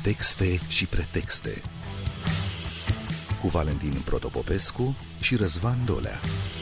texte și pretexte cu Valentin Protopopescu și Răzvan Dolea.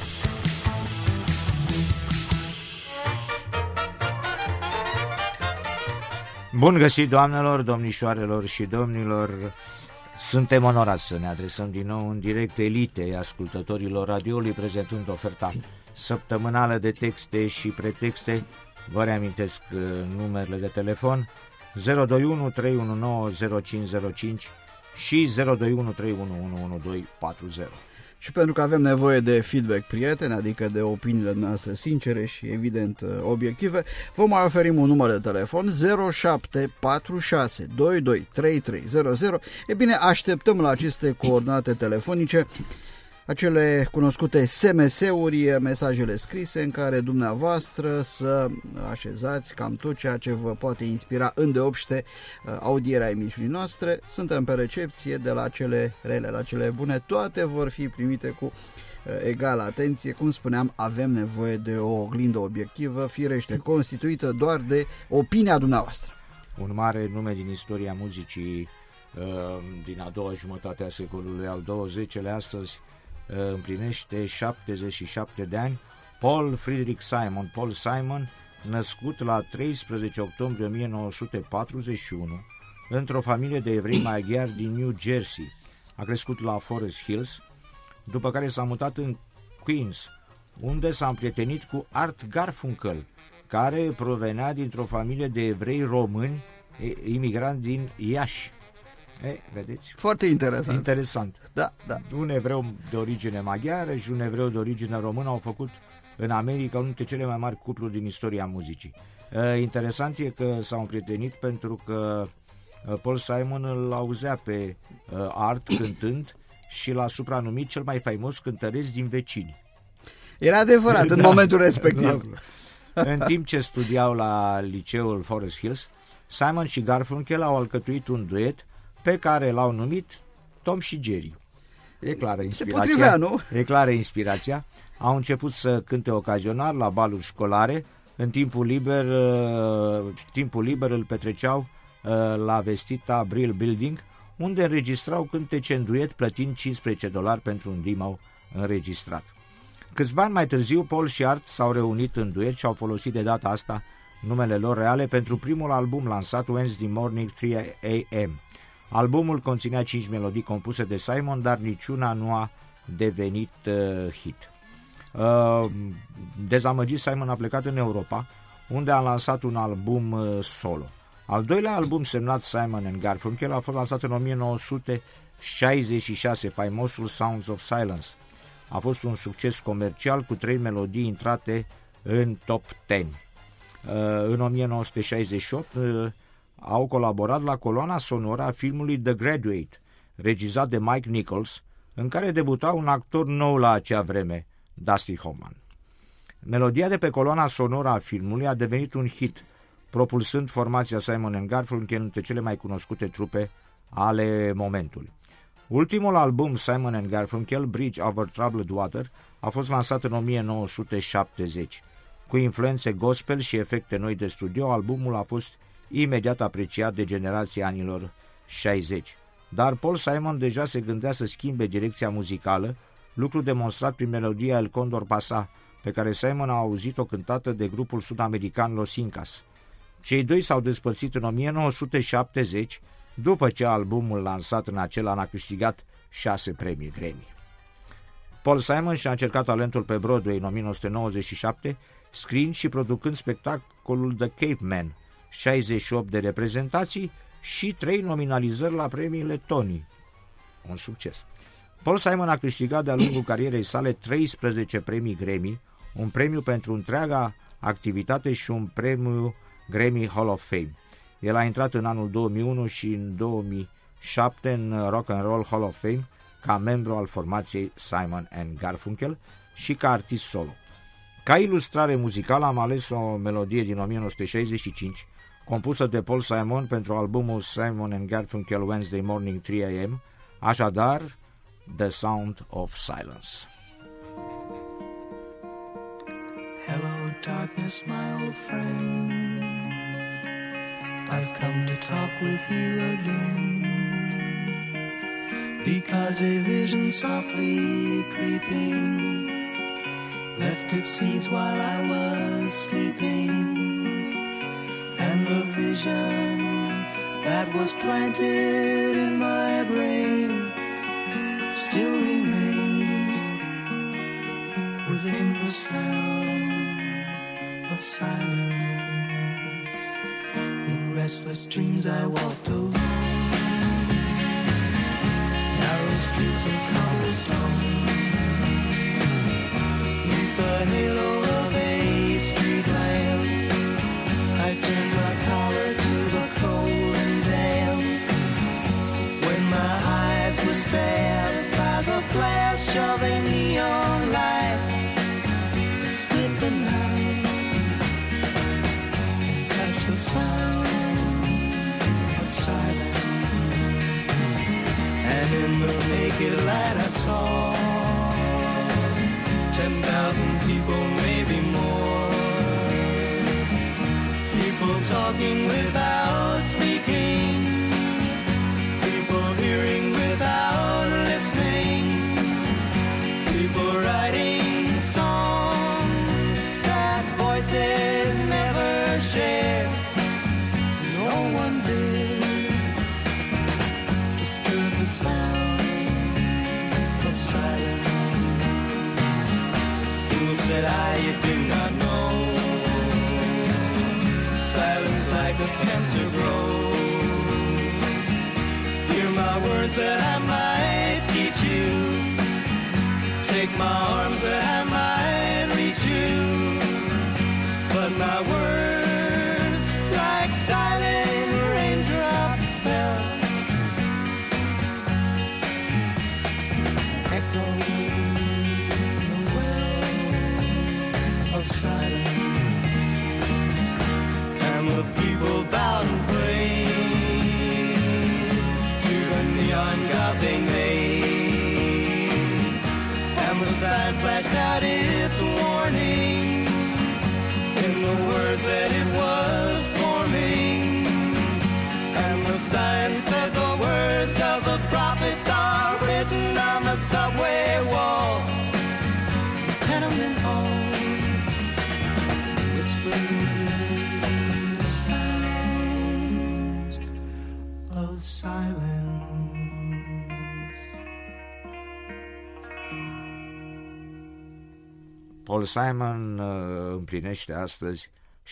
Bun găsit, doamnelor, domnișoarelor și domnilor! Suntem onorați să ne adresăm din nou în direct elitei ascultătorilor radioului, prezentând oferta săptămânală de texte și pretexte. Vă reamintesc numerele de telefon 021 319 0505 și 021 311 1240. Și pentru că avem nevoie de feedback prieten, adică de opiniile noastre sincere și evident obiective, vă mai oferim un număr de telefon 0746 22 3300. E bine, așteptăm la aceste coordonate telefonice acele cunoscute SMS-uri, mesajele scrise în care dumneavoastră să așezați cam tot ceea ce vă poate inspira îndeopște audierea emisiunii noastre. Suntem pe recepție, de la cele rele la cele bune, toate vor fi primite cu egală atenție. Cum spuneam, avem nevoie de o oglindă obiectivă, firește constituită doar de opinia dumneavoastră. Un mare nume din istoria muzicii din a doua jumătate a secolului al XX-lea astăzi împlinește 77 de ani, Paul Frederick Simon. Paul Simon, născut la 13 octombrie 1941 într-o familie de evrei maghiari din New Jersey. A crescut la Forest Hills, după care s-a mutat în Queens, unde s-a împrietenit cu Art Garfunkel, care provenea dintr-o familie de evrei români imigranți din Iași. Vedeți? Foarte interesant. Interesant. Da. Un evreu de origine maghiară și un evreu de origine română au făcut în America unul dintre cele mai mari cupluri din istoria muzicii. Interesant e că s-au împrietenit pentru că Paul Simon îl auzea pe Art cântând și l-a supranumit cel mai faimos cântăreț din vecini. Era adevărat în momentul respectiv. În timp ce studiau la liceul Forest Hills, Simon și Garfunkel au alcătuit un duet pe care l-au numit Tom și Jerry. E clară inspirația. Se potrivea, nu? E clară inspirația. Au început să cânte ocazional la baluri școlare. În timpul liber îl petreceau la vestita Brill Building, unde înregistrau cântece în duet, plătind $15 pentru un demo înregistrat. Câțiva ani mai târziu, Paul și Art s-au reunit în duet și au folosit de data asta numele lor reale pentru primul album lansat, Wednesday Morning 3 AM. Albumul conținea 5 melodii compuse de Simon, dar niciuna nu a devenit hit. Dezamăgit, Simon a plecat în Europa, unde a lansat un album solo. Al doilea album, semnat Simon and Garfunkel, a fost lansat în 1966, faimosul Sounds of Silence. A fost un succes comercial cu 3 melodii intrate în top 10. În 1968 au colaborat la coloana sonoră a filmului The Graduate, regizat de Mike Nichols, în care debuta un actor nou la acea vreme, Dusty Hoffman. Melodia de pe coloana sonoră a filmului a devenit un hit, propulsând formația Simon & Garfunkel între cele mai cunoscute trupe ale momentului. Ultimul album Simon & Garfunkel, Bridge Over Troubled Water, a fost lansat în 1970. Cu influențe gospel și efecte noi de studio, albumul a fost imediat apreciat de generația anilor 60. Dar Paul Simon deja se gândea să schimbe direcția muzicală, lucru demonstrat prin melodia El Condor Pasa, pe care Simon a auzit-o cântată de grupul sud-american Los Incas. Cei doi s-au despărțit în 1970, după ce albumul lansat în acel an a câștigat 6 premii Grammy. Paul Simon și-a încercat talentul pe Broadway în 1997, scriind și producând spectacolul The Cape Man, 68 de reprezentații și 3 nominalizări la premiile Tony. Un succes. Paul Simon a câștigat de-a lungul carierei sale 13 premii Grammy, un premiu pentru întreaga activitate și un premiu Grammy Hall of Fame. El a intrat în anul 2001 și în 2007 în Rock and Roll Hall of Fame ca membru al formației Simon & Garfunkel și ca artist solo. Ca ilustrare muzicală am ales o melodie din 1965 compusă de Paul Simon pentru albumul Simon & Garfunkel Wednesday Morning 3 AM, așadar The Sound of Silence. Hello darkness, my old friend. I've come to talk with you again, because a vision softly creeping left its seeds while I was sleeping, and the vision that was planted in my brain still remains within the sound of silence. In restless dreams I walked alone, narrow streets of cobblestone, neath the halo of a street lamp. I turned my collar to the cold and damp, when my eyes were stabbed by the flash of a neon light that split the night and touched the sound of silence. And in the naked light I saw 10,000 people, maybe more, people talking without speaking, people hearing without listening, people writing songs that voices never share. No one did disturb the sound of silence. Fool, said I, you do not know, silence like a cancer grows. Hear my words that I might teach you, take my arms that I might reach you, but my words like silent raindrops fell, echoing the wells of silence. And the people bowed and prayed to the neon god they made, and the sign flashed out its warning in the words that it was forming. And the sign said the words of the prophets are written on the subway walls, the tenement halls, whispering of silence. Paul Simon împlinește astăzi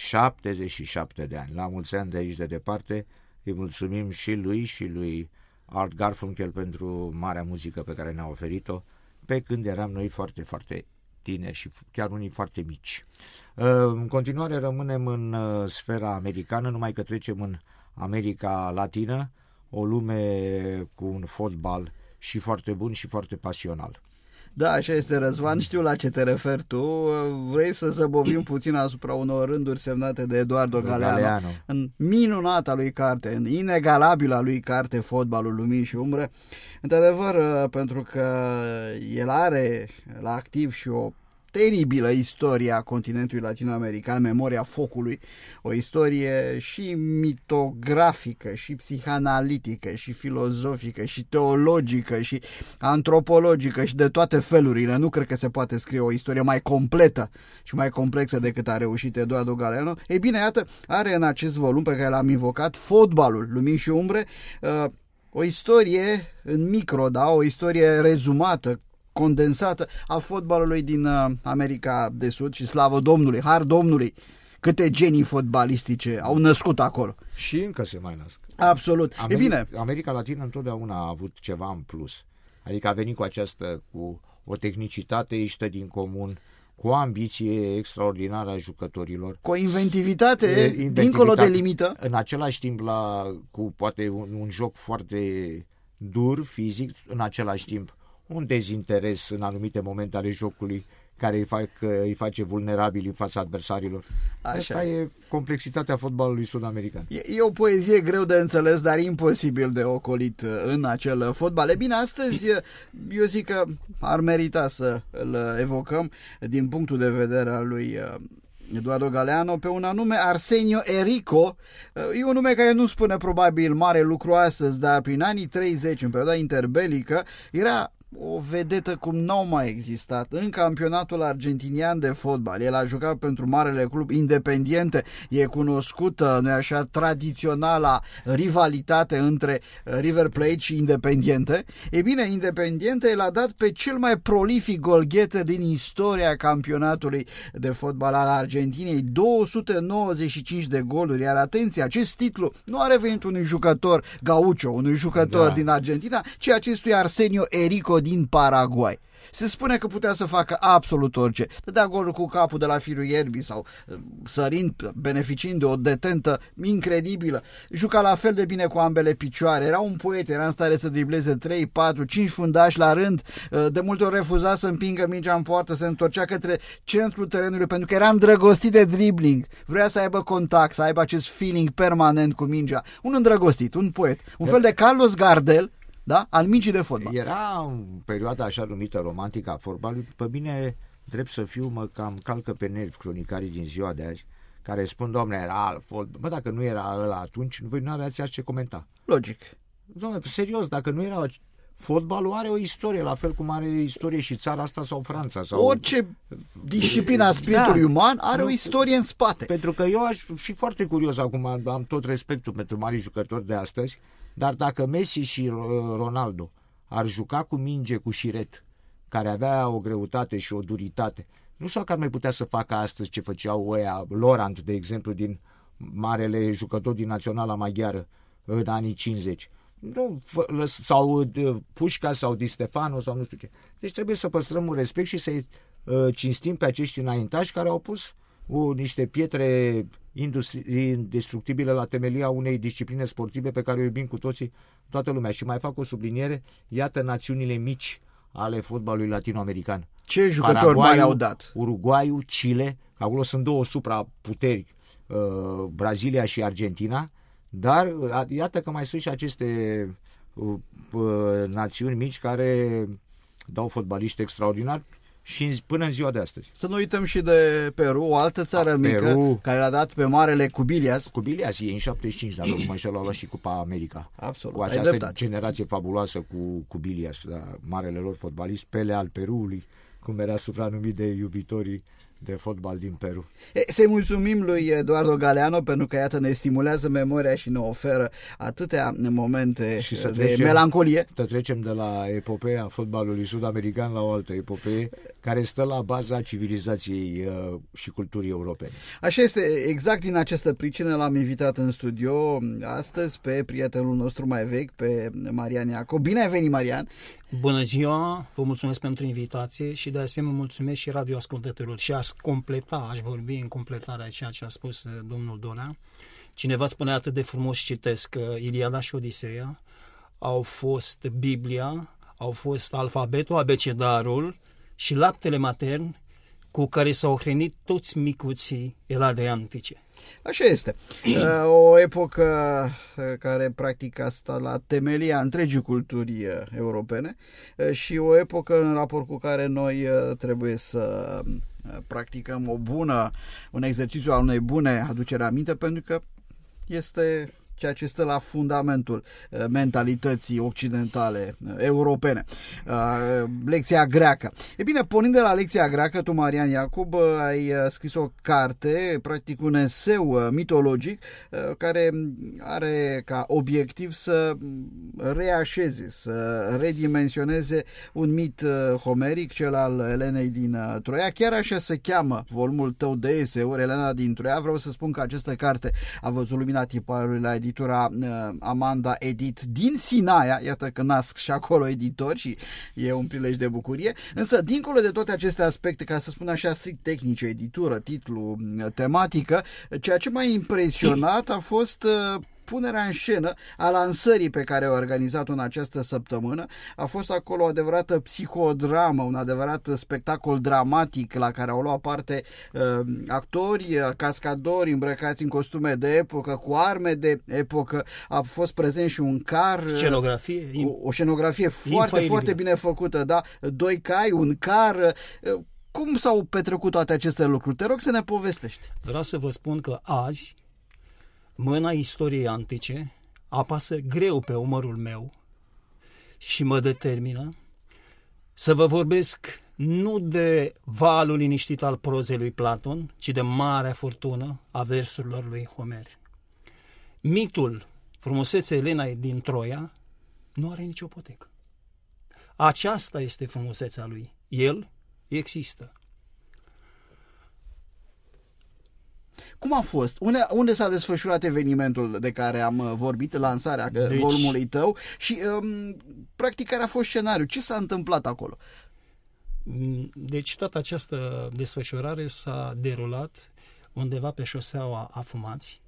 77 de ani. La mulți ani de aici de departe. Îi mulțumim și lui Art Garfunkel pentru marea muzică pe care ne-a oferit-o pe când eram noi foarte, foarte tineri și chiar unii foarte mici. În continuare rămânem în sfera americană, numai că trecem în America Latină, o lume cu un fotbal și foarte bun și foarte pasional. Da, așa este, Răzvan, știu la ce te referi tu. Vrei să zăbovim puțin asupra unor rânduri semnate de Eduardo Galeano în minunata lui carte, în inegalabila lui carte, Fotbalul Lumini și Umbre. Într-adevăr, pentru că el are la activ și o teribilă istorie a continentului latino-american, memoria focului, o istorie și mitografică, și psihanalitică, și filozofică, și teologică, și antropologică, și de toate felurile. Nu cred că se poate scrie o istorie mai completă și mai complexă decât a reușit Eduardo Galeano. Ei bine, iată, are în acest volum pe care l-am invocat, Fotbalul Lumini și Umbre, o istorie în micro, da? O istorie rezumată, condensată a fotbalului din America de Sud și slavă Domnului, har Domnului, câte genii fotbalistice au născut acolo. Și încă se mai nasc. Absolut. E bine. America Latină întotdeauna a avut ceva în plus. Adică a venit cu o tehnicitate ieșită din comun, cu o ambiție extraordinară a jucătorilor, cu o inventivitate dincolo de limită. În același timp cu poate un joc foarte dur, fizic, în același timp un dezinteres în anumite momente ale jocului care îi face vulnerabili în fața adversarilor. Asta e complexitatea fotbalului sud-american. E o poezie greu de înțeles, dar imposibil de ocolit în acel fotbal. E bine, astăzi eu zic că ar merita să îl evocăm din punctul de vedere al lui Eduardo Galeano pe un anume Arsenio Erico. E un nume care nu spune probabil mare lucru astăzi, dar prin anii 30, în perioada interbelică, era o vedetă cum n-au mai existat în campionatul argentinian de fotbal. El a jucat pentru marele club Independiente. E cunoscută, nu-i așa, tradiționala rivalitate între River Plate și Independiente. E bine, Independiente l-a dat pe cel mai prolific golgheter din istoria campionatului de fotbal al Argentinei, 295 de goluri. Iar atenție, acest titlu nu a revenit unui jucător gaucho, unui jucător din Argentina, ci acestui Arsenio Erico din Paraguay. Se spune că putea să facă absolut orice. Dădea golul cu capul de la firul ierbii sau sărind, beneficiind de o detentă incredibilă. Juca la fel de bine cu ambele picioare. Era un poet, era în stare să dribleze 3, 4, 5 fundași la rând. De multe ori refuza să împingă mingea în poartă, se întorcea către centrul terenului pentru că era îndrăgostit de dribbling. Vrea să aibă contact, să aibă acest feeling permanent cu mingea. Un îndrăgostit, un poet. Un fel de Carlos Gardel, da? Al mingii de fotbal. Era în perioada așa numită romantică a fotbalului. Pe mine, drept să fiu, mă cam calcă pe nervi cronicarii din ziua de azi, care spun, domne, era fotbal. Bă, dacă nu era ăla atunci, voi nu aveați ce comenta. Logic. Domne, serios, dacă nu era... Fotbalul are o istorie, la fel cum are istorie și țara asta sau Franța. Sau... Orice disciplina a spiritului uman are o istorie în spate. Pentru că eu aș fi foarte curios acum, am tot respectul pentru marii jucători de astăzi, dar dacă Messi și Ronaldo ar juca cu minge, cu șiret, care avea o greutate și o duritate, nu știu dacă ar mai putea să facă astăzi ce făceau ăia, Laurent, de exemplu, din marele jucător din Naționala Maghiară în anii 50. Nu, sau Pușca sau Di Stefano sau nu știu ce. Deci trebuie să păstrăm un respect și să-i cinstim pe acești înaintași care au pus niște pietre indestructibile la temelia unei discipline sportive pe care o iubim cu toții, toată lumea. Și mai fac o subliniere, iată națiunile mici ale fotbalului latino-american. Ce jucători mari au dat? Uruguayul, Chile, acolo sunt două supraputeri, Brazilia și Argentina, dar iată că mai sunt și aceste națiuni mici care dau fotbaliști extraordinari și până în ziua de astăzi. Să nu uităm și de Peru, o altă țară mică care l-a dat pe marele Cubilias. Cubilias e în 75, dar nu mă înșel, a luat și Cupa America. Absolut. Cu această generație fabuloasă cu Cubilias, da, marele lor fotbalist, Pele al Peruului, cum era supranumit de iubitorii de fotbal din Peru. Să-i mulțumim lui Eduardo Galeano pentru că, iată, ne stimulează memoria și ne oferă atâtea momente de melancolie. Să trecem de la epopeea fotbalului sud-american la o altă epopee care stă la baza civilizației și culturii europene. Așa este, exact din această pricină l-am invitat în studio astăzi pe prietenul nostru mai vechi, pe Marian Iacob. Bine ai venit, Marian! Bună ziua, vă mulțumesc pentru invitație și de asemenea mulțumesc și radioascultătorilor. Și aș vorbi în completarea a ceea ce a spus domnul Donea. Cineva spunea atât de frumos, citesc, că Iliada și Odiseea au fost Biblia, au fost alfabetul, abecedarul și laptele matern cu care s-au hrănit toți micuții Eladei antice. Așa este. O epocă care practic a stat la temelia întregii culturi europene și o epocă în raport cu care noi trebuie să practicăm un exercițiu al unei bune aducere aminte, pentru că este ceea ce stă la fundamentul mentalității occidentale europene. Lecția greacă. E bine, pornind de la lecția greacă, tu, Marian Iacob, ai scris o carte, practic un eseu mitologic, care are ca obiectiv să reașeze, să redimensioneze un mit homeric, cel al Elenei din Troia. Chiar așa se cheamă volumul tău de eseuri, Elena din Troia. Vreau să spun că această carte a văzut lumina tiparului la editura Amanda Edit din Sinaia, iată că nasc și acolo editori și e un prilej de bucurie, însă dincolo de toate aceste aspecte, ca să spun așa strict tehnice, editură, titlu, tematică, ceea ce m-a impresionat a fost punerea în scenă a lansării pe care a organizat-o în această săptămână. A fost acolo o adevărată psihodramă, un adevărat spectacol dramatic la care au luat parte actori, cascadori îmbrăcați în costume de epocă, cu arme de epocă. A fost prezent și un car, o scenografie foarte, foarte bine făcută, da? 2 cai, un car, Cum s-au petrecut toate aceste lucruri? Te rog să ne povestești. Vreau să vă spun că azi mâna istoriei antice apasă greu pe umărul meu și mă determină să vă vorbesc nu de valul liniștit al prozei lui Platon, ci de marea furtună a versurilor lui Homer. Mitul frumuseței Elenei din Troia nu are nicio potecă. Aceasta este frumusețea lui. El există. Cum a fost? Unde s-a desfășurat evenimentul de care am vorbit, lansarea volumului tău și practic care a fost scenariul? Ce s-a întâmplat acolo? Deci toată această desfășurare s-a derulat undeva pe șoseaua Afumați,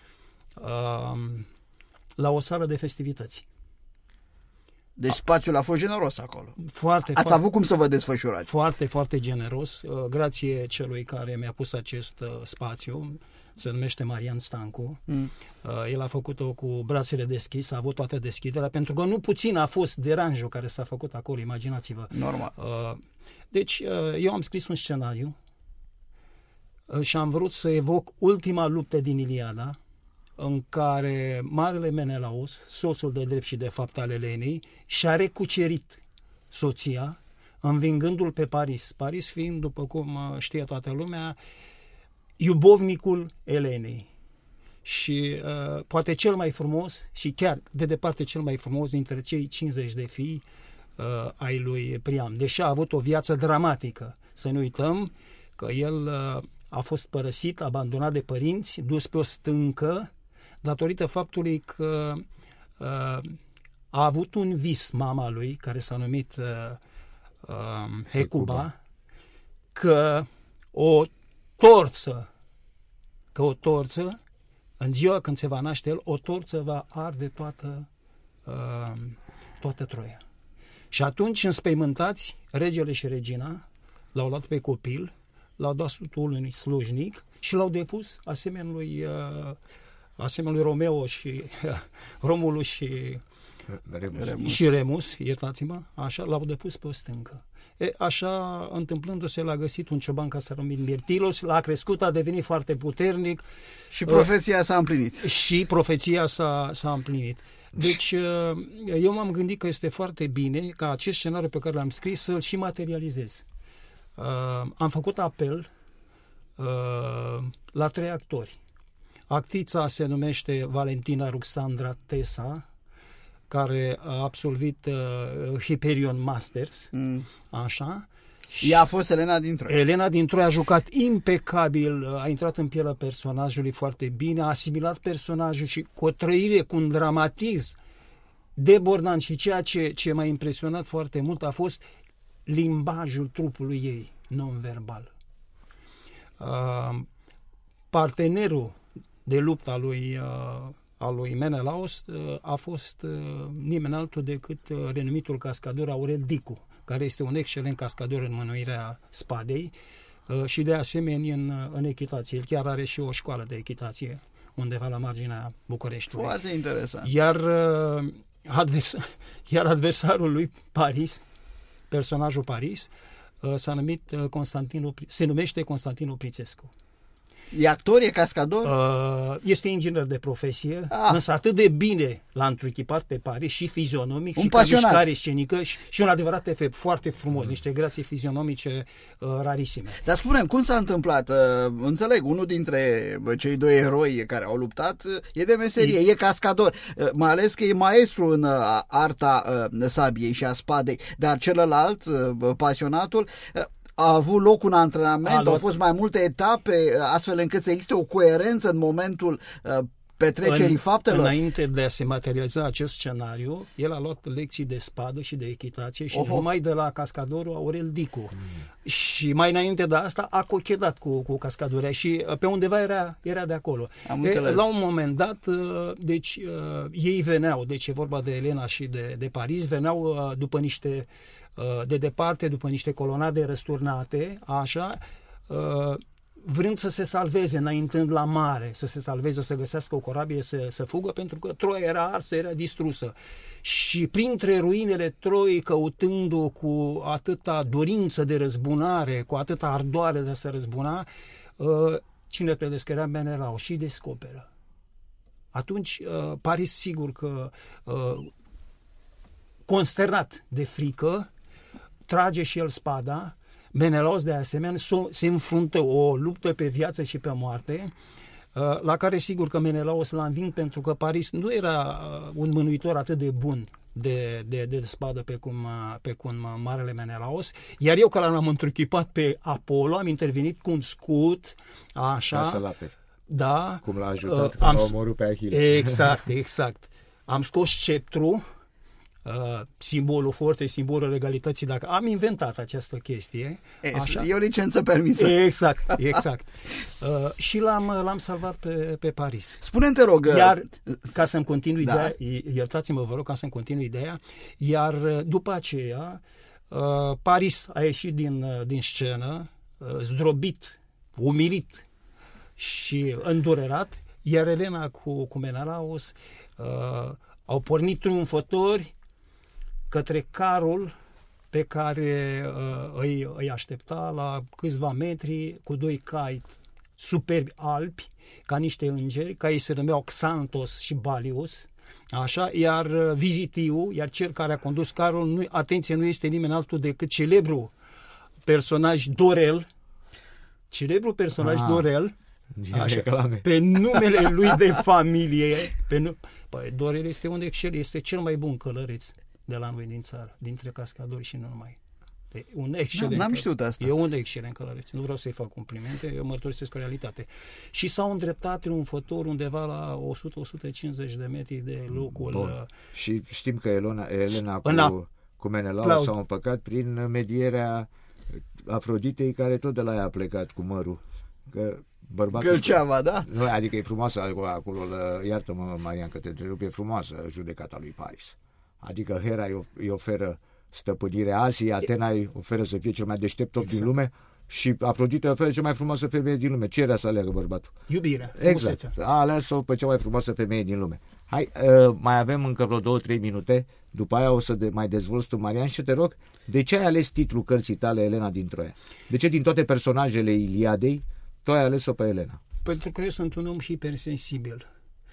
la o sală de festivități. Deci spațiul a fost generos acolo. Ați avut cum să vă desfășurați? Foarte, foarte generos. Grație celui care mi-a pus acest spațiu, se numește Marian Stancu. El a făcut-o cu brațele deschise, a avut toată deschiderea, pentru că nu puțin a fost deranjul care s-a făcut acolo, imaginați-vă. Normal. Deci eu am scris un scenariu și am vrut să evoc ultima luptă din Iliada, în care marele Menelaos, soțul de drept și de fapt al Elenei, și-a recucerit soția, învingându-l pe Paris. Paris fiind, după cum știe toată lumea, iubovnicul Elenei. Și poate cel mai frumos, și chiar de departe cel mai frumos dintre cei 50 de fii ai lui Priam. Deși a avut o viață dramatică. Să nu uităm că el a fost părăsit, abandonat de părinți, dus pe o stâncă, datorită faptului că a avut un vis mama lui, care s-a numit Hecuba, că o torță, în ziua când se va naște el, o torță va arde toată Troia. Și atunci, înspăimântați, regele și regina l-au luat pe copil, l-au dat unui slujnic și l-au depus asemenea lui Romeo și Romulus și Remus, iertați-mă, așa, l-au depus pe o stâncă. Așa, întâmplându-se, l-a găsit un cioban care s-a numit Mirtilos, l-a crescut, a devenit foarte puternic. Și profeția s-a împlinit. Și profeția s-a împlinit. Deci, eu m-am gândit că este foarte bine ca acest scenariu pe care l-am scris să-l și materializez. Am făcut apel la 3 actori. Actrița se numește Valentina Ruxandra Tesa, care a absolvit Hyperion Masters, așa. Ea a fost Elena din Troia. Elena din Troia a jucat impecabil, a intrat în pielea personajului foarte bine, a asimilat personajul și cu o trăire, cu un dramatism debordant, și ceea ce m-a impresionat foarte mult a fost limbajul trupului ei, non-verbal. Partenerul de luptă al lui Menelaos a fost nimeni altul decât renumitul cascador Aurel Dicu, care este un excelent cascador în mânuirea spadei și de asemenea în echitație. El chiar are și o școală de echitație undeva la marginea Bucureștiului. Foarte interesant. Iar adversarul lui Paris, personajul Paris, se numește Constantin Oprițescu. E actor, e cascador? Este inginer de profesie, însă atât de bine l-a întruchipat pe Paris și fizionomic, un și pasionat, ca mișcare scenică și un adevărat efect foarte frumos, niște grații fizionomice rarisime. Dar spune-mi, cum s-a întâmplat? Înțeleg, unul dintre cei 2 eroi care au luptat e de meserie, e cascador, mai ales că e maestru în arta sabiei și a spadei, dar celălalt, pasionatul, a avut loc un antrenament, au fost mai multe etape, astfel încât să existe o coerență în momentul petrecerii faptelor. Înainte de a se materializa acest scenariu, el a luat lecții de spadă și de echitație și numai de la cascadorul Aurel Dicu. Și mai înainte de asta a cochedat cu cascadoria și pe undeva era de acolo. La un moment dat, deci ei veneau, deci e vorba de Elena și de Paris, veneau după niște de departe, după niște colonade răsturnate, așa, vrând să se salveze, înaintând la mare, să se salveze, să găsească o corabie, să fugă, pentru că Troia era arsă, era distrusă. Și printre ruinele Troiei, căutând-o cu atâta dorință de răzbunare, cu atâta ardoare de a se răzbuna, cine credeți că era Menelao? Și descoperă. Atunci, Paris, sigur că consternat de frică, trage și el spada. Menelaos, de asemenea, se înfruntă o luptă pe viață și pe moarte, la care sigur că Menelaos l-a învins, pentru că Paris nu era un mânuitor atât de bun de spadă pe cum marele Menelaos, iar eu, că l-am întruchipat pe Apollo, am intervenit cu un scut, așa, ca să-l aperi. Da, Cum l-a ajutat, l-a omorât pe Ahile. Exact. Am scos sceptru, simbolul forței, simbolul legalității, dacă am inventat această chestie. Așa? E o licență permisă. Exact. Și l-am salvat pe Paris. Spune-mi, te rog... Iar, ca să-mi continui ideea, iertați-mă, vă rog, ca să-mi continui ideea, iar după aceea, Paris a ieșit din scenă, zdrobit, umilit și îndurerat, iar Elena cu Menelaos au pornit triumfători către carul pe care îi aștepta la câțiva metri, cu doi cai superbi albi, ca niște îngeri, ca ei se numeau Xantos și Balius, așa, iar Vizitiu, iar cel care a condus carul, atenție, nu este nimeni altul decât celebru personaj Dorel, Dorel, așa, pe numele lui de familie. Păi, Dorel este un excel, este cel mai bun călăreț de la noi din țară, dintre cascadori și nu numai. Un excelent. N-am știut asta. E un excelent călăreț. Nu vreau să-i fac complimente, eu mărturisesc o realitate. Și s-au îndreptat triumfător undeva la 100-150 de metri de locul... Bun. Și știm că Elena cu Menelaos s-au împăcat prin medierea Afroditei, care tot de la ea a plecat cu mărul. Că Gâlceava, da? Nu, adică e frumoasă acolo, iartă-mă, Marian, că te întrerup, e frumoasă judecata lui Paris. Adică Hera îi oferă stăpânirea Asiei, Atena îi oferă să fie cel mai deștept om din lume și Afrodita îi oferă cea mai frumoasă femeie din lume. Ce era să aleagă bărbatul? Iubirea, exact. A ales-o pe cea mai frumoasă femeie din lume. Hai, mai avem încă vreo 2-3 minute, după aia o să mai dezvolți tu, Marian, și te rog, de ce ai ales titlul cărții tale, Elena din Troia? De ce din toate personajele Iliadei tu ai ales-o pe Elena? Pentru că eu sunt un om hipersensibil.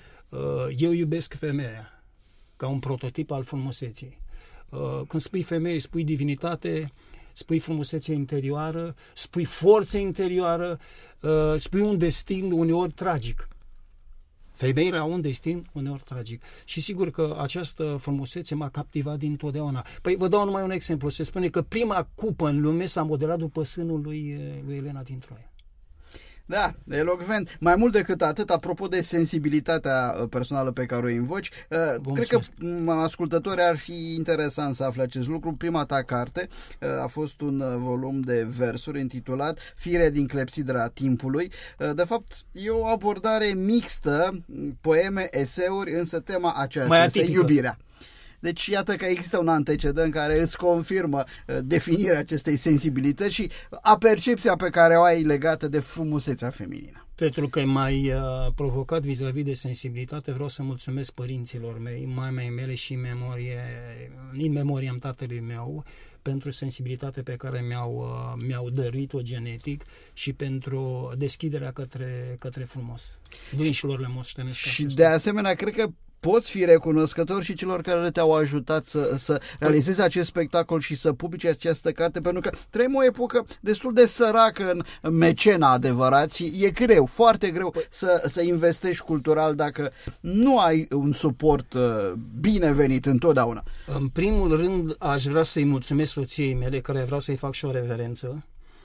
Eu iubesc femeia ca un prototip al frumuseții. Când spui femeie, spui divinitate, spui frumusețe interioară, spui forță interioară, spui un destin uneori tragic. Femeile au un destin uneori tragic. Și sigur că această frumusețe m-a captivat dintotdeauna. Păi vă dau numai un exemplu. Se spune că prima cupă în lume s-a modelat după sânul lui Elena din Troia. Da, elocvent. Mai mult decât atât, apropo de sensibilitatea personală pe care o invoci, cred că ascultătorii ar fi interesant să afle acest lucru. Prima ta carte a fost un volum de versuri intitulat Fire din clepsidra timpului. De fapt, e o abordare mixtă, poeme, eseuri, însă tema aceasta este iubirea. Deci iată că există un antecedent care îți confirmă definirea acestei sensibilități și a percepția pe care o ai legată de frumusețea feminină. Pentru că m-ai provocat vis-a-vis de sensibilitate, vreau să mulțumesc părinților mei, mamei mele și în memoria tatălui meu, pentru sensibilitatea pe care mi-au dăruit-o genetic și pentru deschiderea către frumos. Dânșilor le moștenesc. Și de asemenea, cred că poți fi recunoscător și celor care te-au ajutat să realizezi acest spectacol și să publice această carte, pentru că trăim o epocă destul de săracă în mecena adevărați. E greu, foarte greu să investești cultural dacă nu ai un suport binevenit întotdeauna. În primul rând aș vrea să-i mulțumesc soției mele, care vreau să-i fac și o reverență.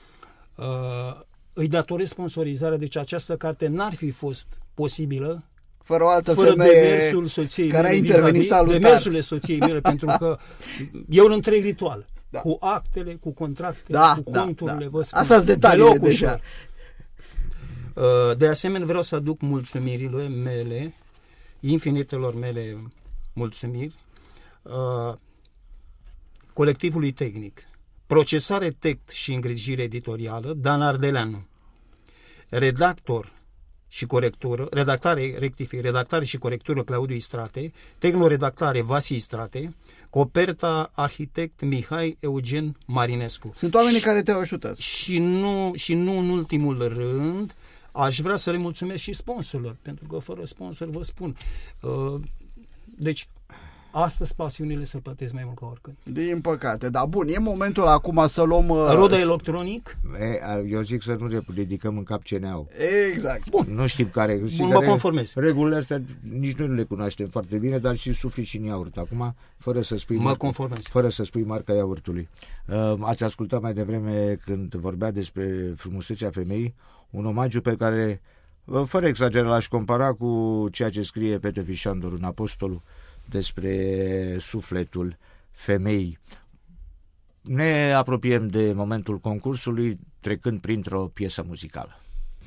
Îi datorez sponsorizarea, deci această carte n-ar fi fost posibilă fără o altă femeie care a intervenit salutar. Demersurile soției mele, pentru că e un întreg ritual. Da. Cu actele, cu contractele, cu conturile. Da. Asta-s detaliile deja. De asemenea, vreau să aduc mulțumirile mele, infinitelor mele mulțumiri, colectivului tehnic, procesare text și îngrijire editorială, Dan Ardeleanu, redactare și corectură Claudiu Istrate, tehnoredactare Vasi Istrate, coperta arhitect Mihai Eugen Marinescu. Sunt oamenii care te-au ajutat. Și nu în ultimul rând, aș vrea să le mulțumesc și sponsorilor, pentru că fără sponsor, vă spun, deci astăzi pasiunile se plătesc mai mult ca oricând. Din păcate, dar bun, e momentul acum să luăm... Rodă electronic? Eu zic să nu ridicăm în cap CNA-ul. Exact. Bun, nu știm care... Bun, mă conformez. Regulile astea nici noi nu le cunoaștem foarte bine, dar și sufli și în iaurt acum, fără să spui marca iaurtului. Ați ascultat mai devreme când vorbea despre frumusețea femeii, un omagiu pe care, fără exagerare, l-aș compara cu ceea ce scrie Petre Fișandor în Apostolul despre sufletul femeii. Ne apropiem de momentul concursului, trecând printr-o piesă muzicală.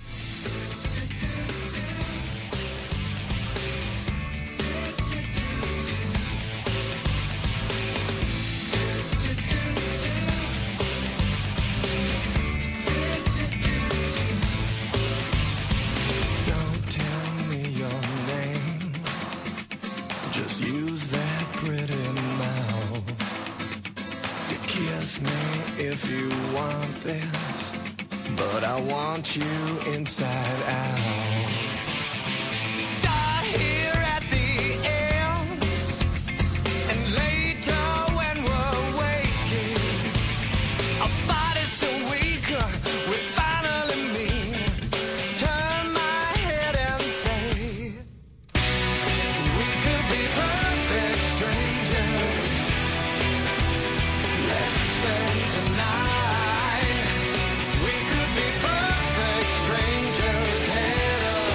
If you want this, but I want you inside out. Start here at the end, and later when we're waking, our body's still weak, we finally meet. Turn my head and say, we could be perfect strangers. Let's spend tonight. We could be perfect strangers, head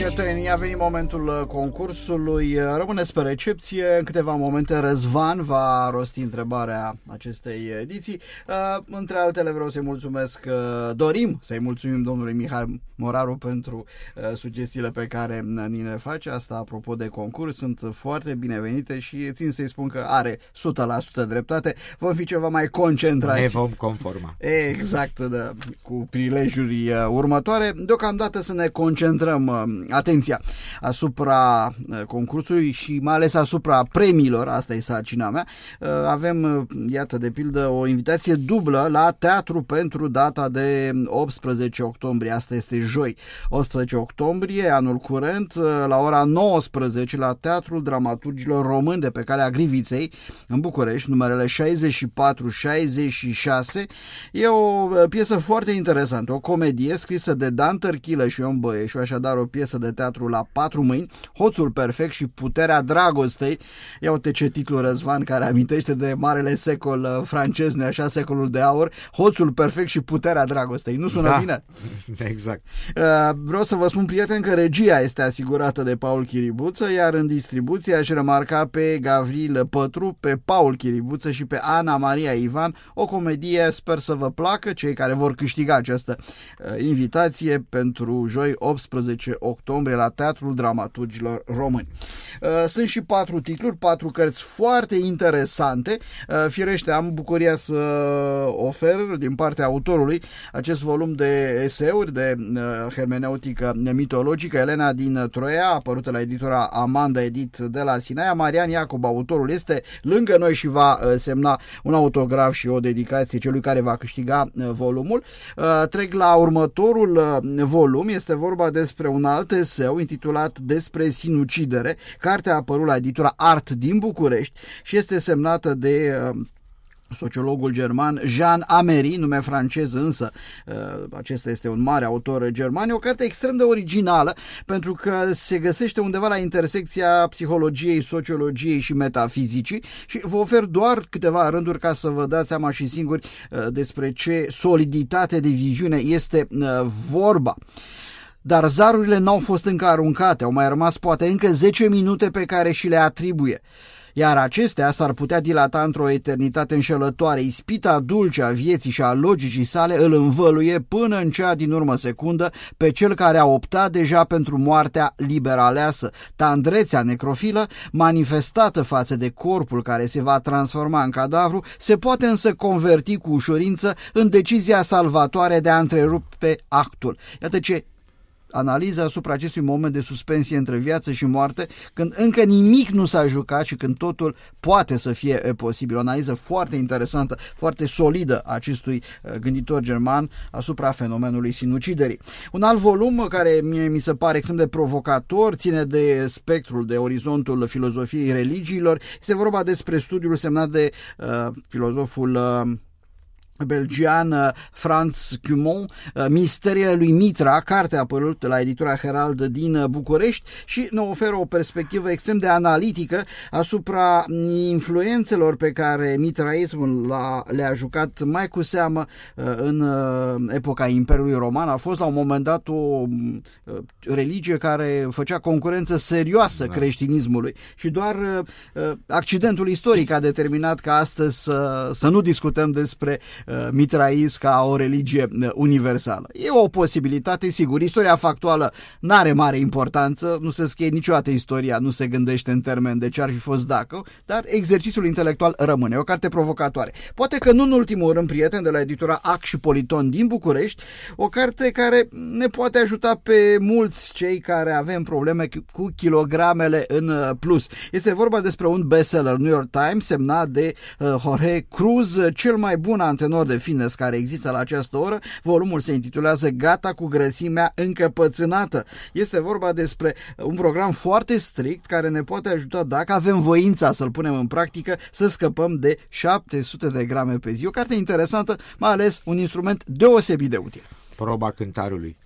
prieteni, a venit momentul concursului. Rămâneți pe recepție. În câteva momente Răzvan va rosti întrebarea acestei ediții. Între altele vreau să-i mulțumesc, dorim să-i mulțumim domnului Mihai Moraru pentru sugestiile pe care ni le face. Asta apropo de concurs, sunt foarte binevenite și țin să-i spun că are 100% dreptate. Vom fi ceva mai concentrați. Ne vom conforma. Exact, cu prilejuri următoare. Deocamdată să ne concentrăm atenția asupra concursului și mai ales asupra premiilor. Asta e sarcina mea. Avem, iată, de pildă, o invitație dublă la teatru pentru data de 18 octombrie. Asta este joi, 18 octombrie, anul curent, la ora 19 la Teatrul Dramaturgilor Români de pe Calea Griviței, în București, numerele 64-66. E o piesă foarte interesantă, o comedie scrisă de Dan Tărchilă și Ion Băieșu, așadar o piesă de teatru la 4 mâini, Hoțul Perfect și Puterea Dragostei. Ia uite ce titlu, Răzvan, care amintește de marele secol francez, nu așa, secolul de aur, Hoțul Perfect și Puterea Dragostei. Nu sună bine? Exact. Vreau să vă spun, prieten, că regia este asigurată de Paul Chiribuță, iar în distribuție aș remarca pe Gavril Pătru, pe Paul Chiribuță și pe Ana Maria Ivan. O comedie, sper să vă placă, cei care vor câștiga această invitație pentru joi 18 octombrie la Teatrul Dramaturgilor Români. Sunt și 4 titluri, 4 cărți foarte interesante. Firește, am bucuria să ofer din partea autorului acest volum de eseuri de hermeneutică mitologică, Elena din Troia, apărută la editura Amanda Edit de la Sinaia. Marian Iacob, autorul, este lângă noi și va semna un autograf și o dedicație celui care va câștiga volumul. Trec la următorul volum. Este vorba despre un alt eseu intitulat Despre sinucidere. Cartea a apărut la editura Art din București și este semnată de sociologul german Jean Amery, nume francez, însă acesta este un mare autor german. E o carte extrem de originală pentru că se găsește undeva la intersecția psihologiei, sociologiei și metafizicii și vă ofer doar câteva rânduri ca să vă dați seama și singuri despre ce soliditate de viziune este vorba. Dar zarurile n-au fost încă aruncate, au mai rămas poate încă 10 minute pe care și le atribuie. Iar acestea s-ar putea dilata într-o eternitate înșelătoare. Ispita dulce a vieții și a logicii sale îl învăluie până în cea din urmă secundă pe cel care a optat deja pentru moartea liber aleasă. Tandrețea necrofilă, manifestată față de corpul care se va transforma în cadavru, se poate însă converti cu ușurință în decizia salvatoare de a întrerupe actul. Iată ce analiza asupra acestui moment de suspensie între viață și moarte, când încă nimic nu s-a jucat și când totul poate să fie posibil. O analiză foarte interesantă, foarte solidă a acestui gânditor german asupra fenomenului sinuciderii. Un alt volum care mi se pare extrem de provocator, ține de spectrul, de orizontul filozofiei religiilor. Este vorba despre studiul semnat de filozoful belgian Franz Cumont, Misteriile lui Mitra, carte apărută la editura Herald din București și ne oferă o perspectivă extrem de analitică asupra influențelor pe care mitraismul le-a jucat mai cu seamă în epoca Imperiului Roman. A fost la un moment dat o religie care făcea concurență serioasă creștinismului și doar accidentul istoric a determinat ca astăzi să nu discutăm despre mitraism ca o religie universală. E o posibilitate, sigur. Istoria factuală n-are mare importanță, nu se scrie niciodată istoria, nu se gândește în termen de ce ar fi fost dacă, dar exercițiul intelectual rămâne. E o carte provocatoare. Poate că nu în ultimul rând, prieten, de la editura Ac și Politon din București, o carte care ne poate ajuta pe mulți cei care avem probleme cu kilogramele în plus. Este vorba despre un bestseller New York Times semnat de Jorge Cruz, cel mai bun antrenor de fitness care există la această oră. Volumul se intitulează Gata cu grăsimea încăpățânată. Este vorba despre un program foarte strict care ne poate ajuta, dacă avem voința să-l punem în practică, să scăpăm de 700 de grame pe zi. O carte interesantă, mai ales un instrument deosebit de util. Proba cântarului.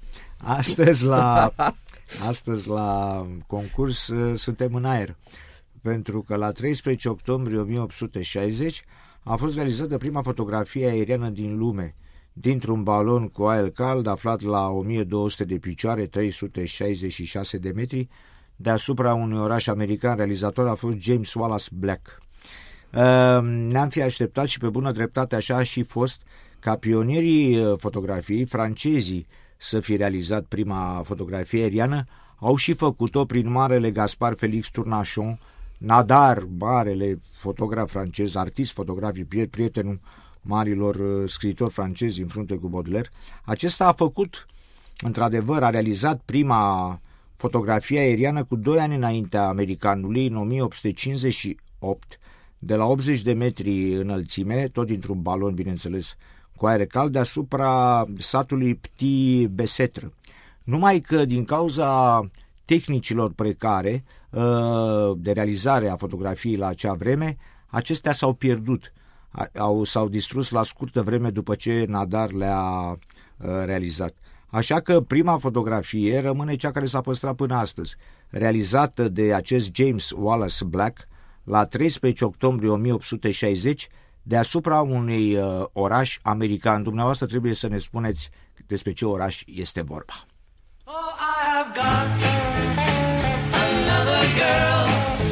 Astăzi la concurs suntem în aer, pentru că la 13 octombrie 1860 a fost realizată prima fotografie aeriană din lume dintr-un balon cu aer cald aflat la 1200 de picioare, 366 de metri, deasupra unui oraș american. Realizator a fost James Wallace Black. Ne-am fi așteptat și pe bună dreptate așa a și fost ca pionierii fotografiei, francezii, să fi realizat prima fotografie aeriană. Au și făcut-o prin marele Gaspard Félix Tournachon, Nadar, marele fotograf francez, artist fotografic, prietenul marilor scriitori francezi în frunte cu Baudelaire. Acesta a făcut, într-adevăr, a realizat prima fotografie aeriană cu 2 ani înaintea americanului, în 1858, de la 80 de metri înălțime, tot dintr-un balon, bineînțeles, cu aer cald, deasupra satului Petit Bicêtre. Numai că din cauza tehnicilor precare de realizare a fotografiei la acea vreme, acestea s-au pierdut, s-au distrus la scurtă vreme după ce Nadar le-a realizat. Așa că prima fotografie rămâne cea care s-a păstrat până astăzi, realizată de acest James Wallace Black la 13 octombrie 1860, deasupra unui oraș american. Dumneavoastră trebuie să ne spuneți despre ce oraș este vorba. Oh, I have got another girl,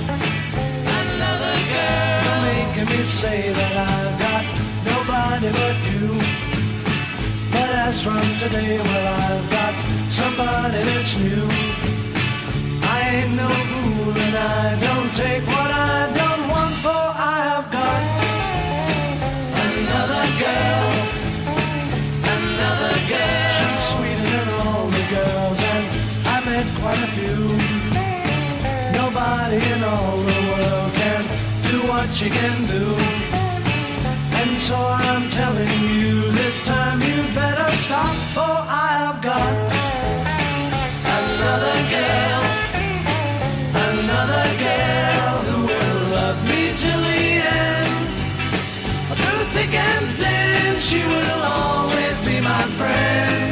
making me say that I've got nobody but you. But as from today, well, I've got somebody that's new. I ain't no fool and I don't take what I don't want, for I have got another girl, another girl. She's sweeter than all the girls, and I met quite a few. Nobody in all the world can do what you can do. And so I'm telling you, this time you'd better stop, for I have got another girl, another girl who will love me till the end. Through thick and thin, she will always be my friend.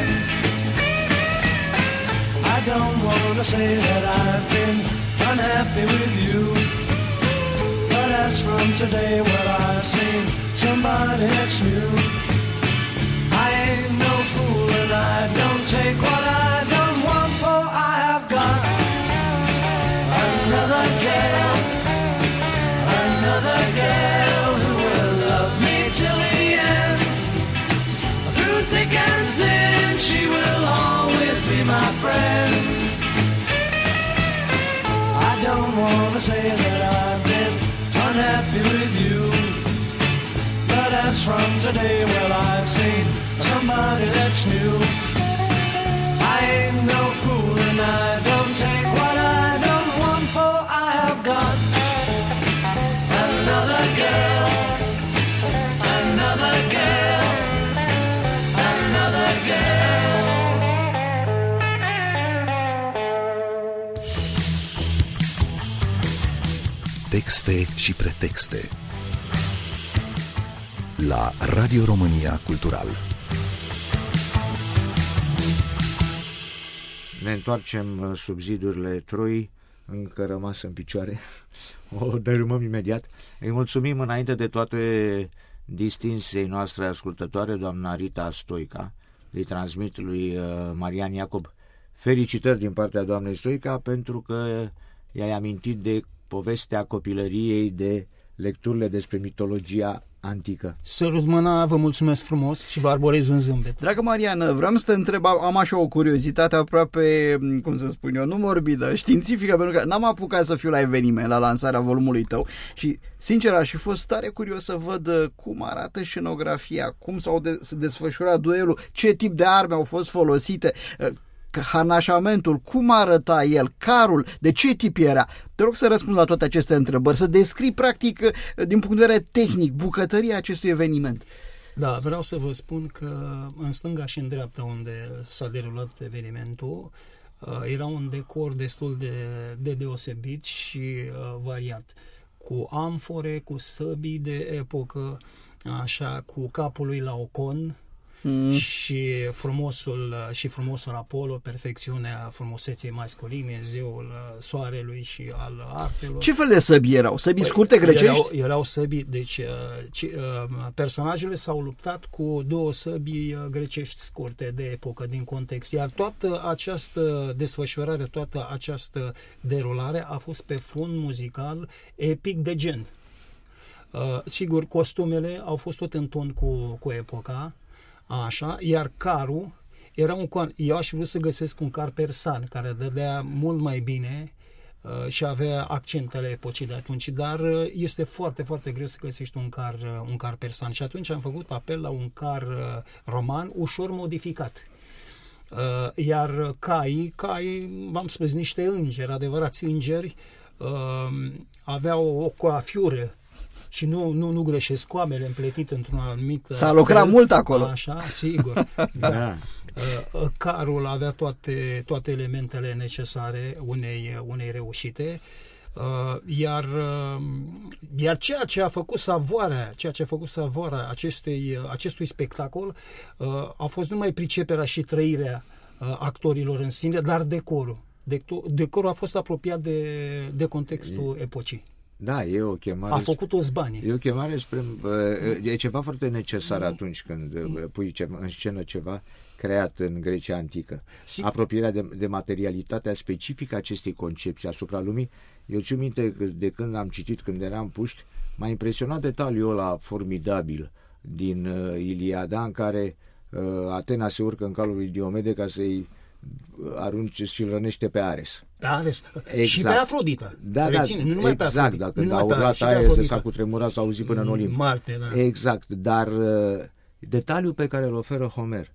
I don't want to say that I've been unhappy with you, but as from today, well, I've seen somebody that's new. I ain't no fool and I don't take what I don't want, for I have got another girl, another girl who will love me till the end. Through thick and thin, she will always be my friend. I don't want to say that I've been unhappy with you, but as from today, well, I've seen somebody that's new. I ain't no fool and I don't take what I don't want, for I have got another girl, another girl, another girl. Texte și pretexte la Radio România Cultural. Ne întoarcem sub zidurile Troii, încă rămas în picioare. O dărâmăm imediat. Îi mulțumim înainte de toate distinsei noastre ascultătoare, doamna Rita Stoica. Îi transmit lui Marian Iacob felicitări din partea doamnei Stoica, pentru că i-ai amintit de povestea copilăriei, de lecturile despre mitologia antică. Sărut mâna, vă mulțumesc frumos și vă arborez un zâmbet. Dragă Marian, vreau să te întreb, am așa o curiozitate aproape, cum să spun eu, nu morbidă, științifică, pentru că n-am apucat să fiu la eveniment, la lansarea volumului tău și, sincer, aș fi fost tare curios să văd cum arată scenografia, cum s-au desfășurat duelul, ce tip de arme au fost folosite, harnașamentul, cum arăta el, carul, de ce tip era. Te rog să răspunzi la toate aceste întrebări, să descrii practic din punct de vedere tehnic bucătăria acestui eveniment. Da, vreau să vă spun că în stânga și în dreapta unde s-a derulat evenimentul era un decor destul de deosebit și variat, cu amfore, cu săbii de epocă, așa, cu capul lui Laocoon, și frumosul Apollo, perfecțiunea frumuseții masculine, zeul soarelui și al artelor. Ce fel de săbi erau? Săbi scurte grecești? Erau săbi, deci personajele s-au luptat cu 2 săbi grecești scurte de epocă din context, iar toată această desfășurare, toată această derulare a fost pe fond muzical epic de gen. Sigur, costumele au fost tot în ton cu epoca, așa, iar carul era un car. Eu aș vrea să găsesc un car persan care dădea mult mai bine și avea accentele epocii de atunci, dar este foarte, foarte greu să găsești un car persan și atunci am făcut apel la un car roman ușor modificat. Iar caii, v-am spus, niște îngeri, adevărați îngeri, aveau o coafiură și nu greșesc, coamele împletite într-un anumit... S-a lucrat mult acolo. Așa, sigur. Da. Carul avea toate elementele necesare unei reușite, iar ceea ce a făcut savoarea acestui spectacol a fost numai priceperea și trăirea actorilor în sine, dar decorul. Decorul a fost apropiat de contextul epocii. Da, e o chemare. A făcut toți banii. E o chemare spre... E ceva foarte necesar atunci când pui în scenă ceva creat în Grecia antică. Apropierea de materialitatea specifică a acestei concepții asupra lumii. Eu țin minte că de când am citit, când eram puști, m-a impresionat detaliul ăla formidabil din Iliada, în care Atena se urcă în calul lui Diomede ca să-i arunce și îl rănește pe Ares. Pe Ares. Exact. Și pe Afrodita. Da, reține, nu numai exact, pe Afrodita. dacă când a urlat Ares s-a cutremurat, s-a auzit până în Olimp. Marte, da. Exact, dar detaliul pe care îl oferă Homer,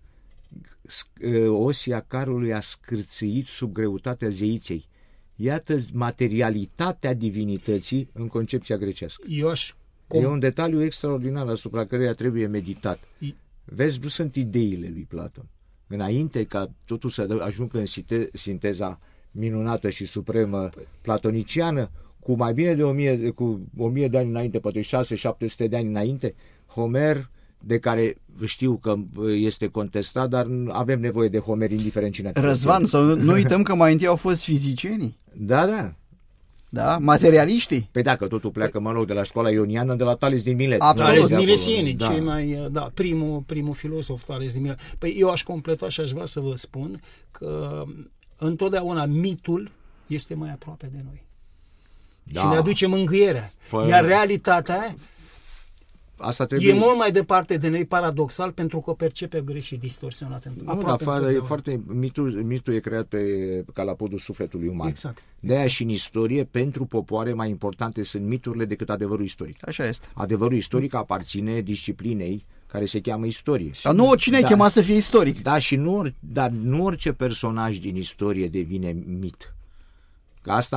osia carului a scârțâit sub greutatea zeiței. Iată materialitatea divinității în concepția grecească. E un detaliu extraordinar asupra căruia trebuie meditat. Vezi, nu sunt ideile lui Platon. Înainte ca totul să ajungă în sinteza minunată și supremă platoniciană, cu mai bine de 1000 de ani înainte, poate 600-700 de ani înainte, Homer, de care știu că este contestat, dar avem nevoie de Homer indiferent cine. Răzvan, sau nu uităm că mai întâi au fost fizicienii. Da. Da, materialiștii. Păi dacă totul pleacă, mă rog, de la școala ioniană, de la Tales din Milet. Tales din Milesieni, cei mai, primul filosof, Tales din Milet. Păi eu aș completa și aș vrea să vă spun că întotdeauna mitul este mai aproape de noi. Da. Și ne aduce mângâierea. Iar realitatea e mult mai departe de noi, paradoxal, pentru că o percepe greșit, distorsionat. Mitul e creat ca la podul sufletului uman. Exact. De-aia și în istorie, pentru popoare, mai importante sunt miturile decât adevărul istoric. Așa este. Adevărul istoric aparține disciplinei care se cheamă istorie. Dar nu oricine e chemat să fie istoric. Da, dar nu orice personaj din istorie devine mit. Că asta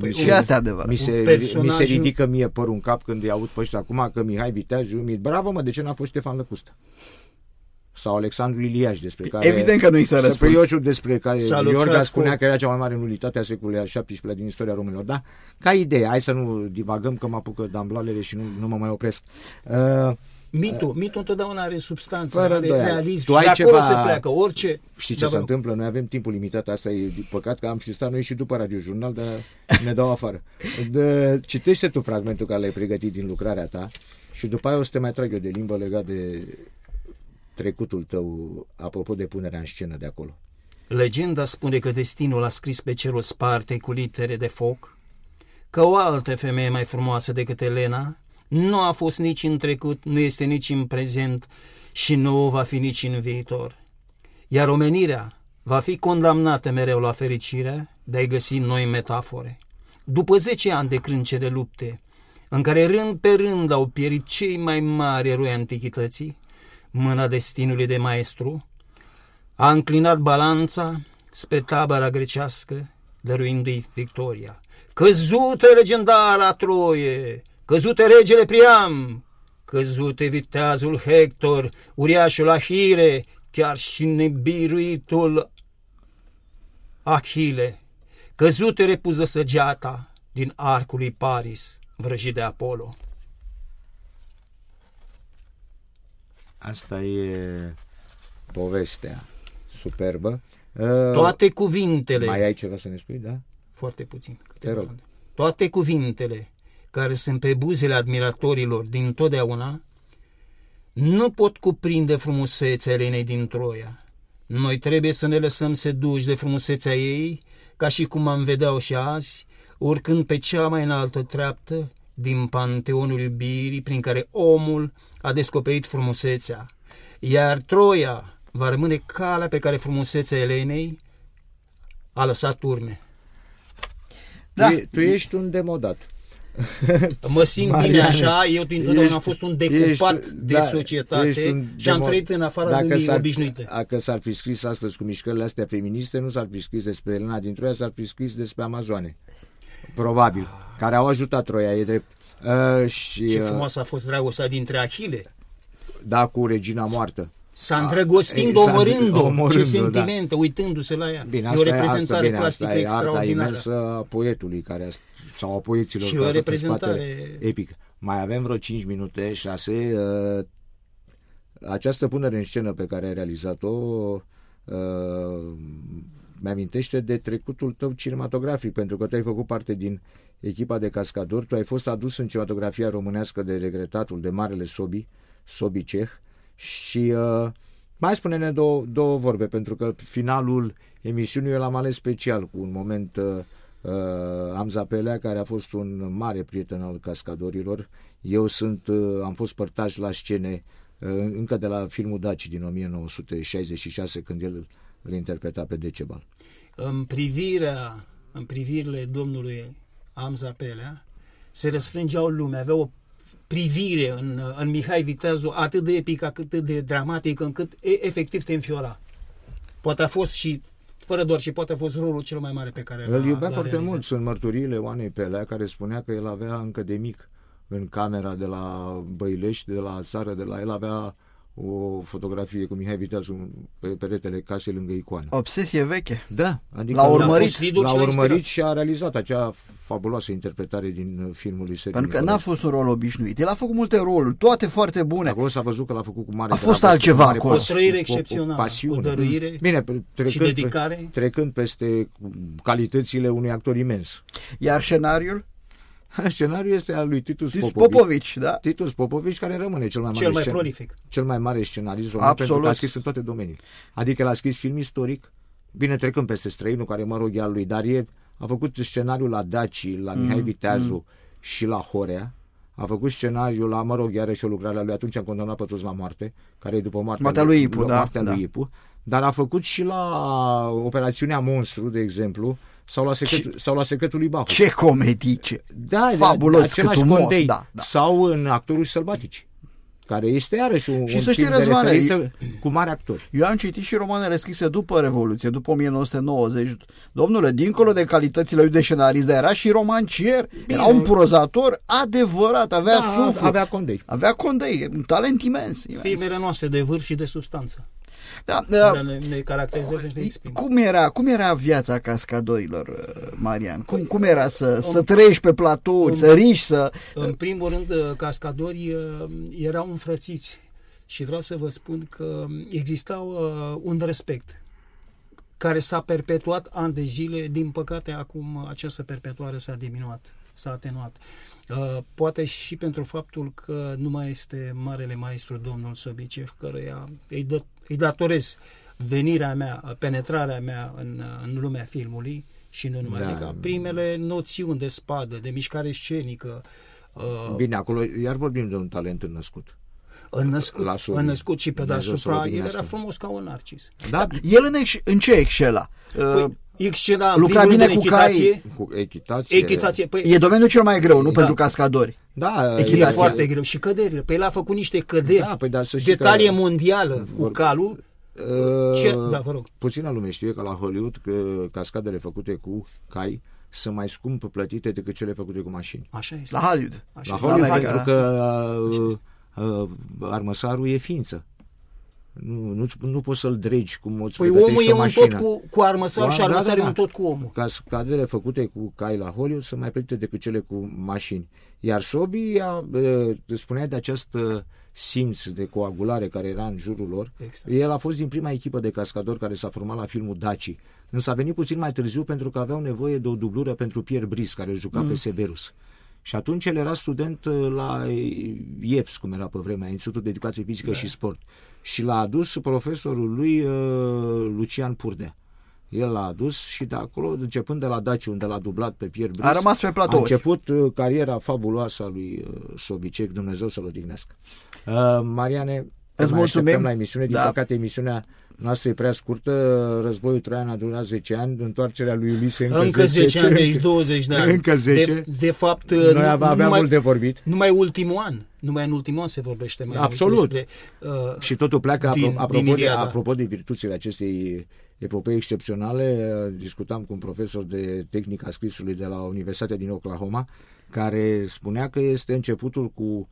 mi se ridică mie părul în cap când îi aud pe ăștia acum că Mihai Viteaz e un mit. Bravo, mă, de ce n-a fost Ștefan Lăcustă? Sau Alexandru Iliaș, despre care... Evident că nu există răspuns. Despre care Iorga spunea că era cea mai mare nulitate a secolului al XVII-lea din istoria românilor. Da? Ca idee, hai să nu divagăm că mă apucă damblalele și nu mă mai opresc. Mitul întotdeauna are substanță, are realism. Tu ai de ceva... acolo se pleacă, orice... Știi ce se întâmplă? Noi avem timpul limitat, asta e păcat că am fi stat noi și după radiojurnal, dar ne dau afară. Citește tu fragmentul care l-ai pregătit din lucrarea ta și după aia o să te mai trag eu de limbă legat de trecutul tău, apropo de punerea în scenă de acolo. Legenda spune că destinul a scris pe cerul Spartei cu litere de foc că o altă femeie mai frumoasă decât Elena nu a fost nici în trecut, nu este nici în prezent și nu va fi nici în viitor. Iar omenirea va fi condamnată mereu la fericire de a-i găsi noi metafore. După 10 ani de crâncene lupte, în care rând pe rând au pierit cei mai mari eroi antichității, mâna destinului de maestru a înclinat balanța spre tabăra grecească, dăruindu-i victoria. Căzute legendara Troie, căzute regele Priam, căzute viteazul Hector, uriașul Ahire, chiar și nebiruitul Achille, căzute repuză săgeata din arcul lui Paris, vrăjit de Apollo. Asta e povestea superbă. Toate cuvintele, Mai ai ceva să ne spui, da? foarte puțin, Te rog. toate cuvintele care sunt pe buzele admiratorilor din totdeauna nu pot cuprinde frumusețea Elenei din Troia. Noi trebuie să ne lăsăm seduși de frumusețea ei, ca și cum am vedea-o și azi, urcând pe cea mai înaltă treaptă din panteonul iubirii prin care omul a descoperit frumusețea. Iar Troia va rămâne calea pe care frumusețea Elenei a lăsat urme. Da. Tu ești un demodat. Mă simt bine Mariane, așa, eu întotdeauna am fost un decupat de societate și am trăit în afara lumii obișnuite. Dacă s-ar fi scris astăzi cu mișcările astea feministe, nu s-ar fi scris despre Elena din Troia, s-ar fi scris despre Amazoane. Probabil. Care au ajutat Troia, e drept. Și frumoasă a fost dragostea dintre Achille. Da, cu regina moartă. S-a îndrăgostind omorând-o, ce sentimente, uitându-se la ea. Bine, e o reprezentare plastică asta extraordinară. e arta imensă a poetului sau a poeților. Și o reprezentare epică. Mai avem vreo 5 minute, 6. Această punere în scenă pe care ai realizat-o mi-amintește de trecutul tău cinematografic, pentru că tu ai făcut parte din echipa de cascadori, tu ai fost adus în cinematografia românească de regretatul, de marele Sobi Ceh, și mai spune-ne două vorbe, pentru că finalul emisiunii l-am ales special cu un moment. Amza Pelea, care a fost un mare prieten al cascadorilor. Eu am fost părtaș la scene încă de la filmul Daci din 1966, când el îl interpreta pe Decebal. În privirile domnului Amza Pelea se răsfrângeau lumea, avea o privire în Mihai Viteazu atât de epică, atât de dramatică, încât efectiv te înfiora. Poate a fost și fără doar și poate a fost rolul cel mai mare pe care îl iubea foarte mult. Sunt mărturiile Oanei Pelea, care spunea că el avea încă de mic în camera de la Băilești, de la țară, de la el avea o fotografie cu Mihai Viteazu pe peretele casei lângă icoană. Obsesie veche. Da, adică l-a urmărit și a realizat acea fabuloasă interpretare din filmul lui Sergiu Pentru că n-a fost un rol obișnuit. El a făcut multe roluri, toate foarte bune. Acolo s-a văzut că l-a făcut cu mare A fost altceva acolo. O trăire excepțională, o pasiune, o dăruire. Bine, și dedicare. Trecând peste calitățile unui actor imens. Iar scenariul? Scenariul este al lui Titus Popovici, da? Titus Popovici, care rămâne cel mai mare scenarist român, pentru că a scris în toate domeniile. Adică l-a scris film istoric, bine, trecând peste Străinul, care mă rog e al lui, dar a făcut scenariul la Daci, la Mihai Viteazu și la Horea. A făcut scenariul la, mă rog, iarăși o lucrare a lui, atunci am condamnat pe toți la moarte, care e după moartea lui Ipu, lui Ipu. Dar a făcut și la Operațiunea Monstru, de exemplu, sau la Secretul lui Bahu. Ce comedii, fabulos, cât umor, da. Sau în Actorii Sălbatici, care este iarăși un film știi, de referință cu mari actori. Eu am citit și romanele scrise după Revoluție, după 1990. Domnule, dincolo de calitățile lui de scenarist, era și romancier, era un prozator adevărat, avea suflu. Avea condei, un talent imens. Filmele noastre de vârf și de substanță. Da, ne caracterizează și ne exprimă. Cum era viața cascadorilor, Marian? Cum era să trăiești pe platouri, să riști, să... În primul rând, cascadorii erau înfrățiți și vreau să vă spun că exista un respect care s-a perpetuat ani de zile. Din păcate, acum această perpetuare s-a diminuat, s-a atenuat. Poate și pentru faptul că nu mai este marele maestru domnul Sobi Ceh, căruia îi datorez venirea mea, penetrarea mea în lumea filmului și nu numai, adică primele noțiuni de spadă, de mișcare scenică. Bine, acolo iar vorbim de un talent înnăscut. Înnăscut și pe deasupra, el era frumos ca un narcis. Da? El în ce excela? Lucra bine cu cai, cu echitație. E domeniul cel mai greu, nu pentru cascadori. Da, e foarte greu. Și căderile. Păi el a făcut niște căderi de talie mondială cu calul. Vă rog. Puțină lume știe că la Hollywood că cascadele făcute cu cai sunt mai scump plătite decât cele făcute cu mașini. Așa este. La Hollywood. La Hollywood, pentru că armăsarul e ființă. Nu poți să-l dregi cum îți Păi pregătești omul e o un mașină. tot cu armăsar și armăsarul e un tot cu omul. Cascadele făcute cu cai la Hollywood sunt mai plăcute decât cele cu mașini. Iar Sobii spunea de acest simț de coagulare care era în jurul lor. Exact. El a fost din prima echipă de cascadori care s-a format la filmul Daci. Însă a venit puțin mai târziu pentru că aveau nevoie de o dublură pentru Pierre Brice, care îl juca pe Severus. Și atunci el era student la IEFS, cum era pe vremea, Institutul de Educație Fizică și Sport. Și l-a adus profesorul lui Lucian Purdea. El l-a adus și de acolo, începând de la Daci, unde l-a dublat pe Pierre Brice, a rămas pe platou. A început cariera fabuloasă a lui Sobicek, Dumnezeu să-l odihnească. Mariane, îți mulțumim la emisiune. Din păcate, emisiunea noastră e prea scurtă. Războiul Troian a durat 10 ani, întoarcerea lui Ulise încă 10 ani, deci 20 de ani. Încă 10. De fapt, noi aveam mult de vorbit. Numai în ultimul an se vorbește mai absolut. mult despre și totul pleacă apropo de virtuțile acestei epopei excepționale. Discutam cu un profesor de tehnica scrisului de la Universitatea din Oklahoma, care spunea că este începutul cu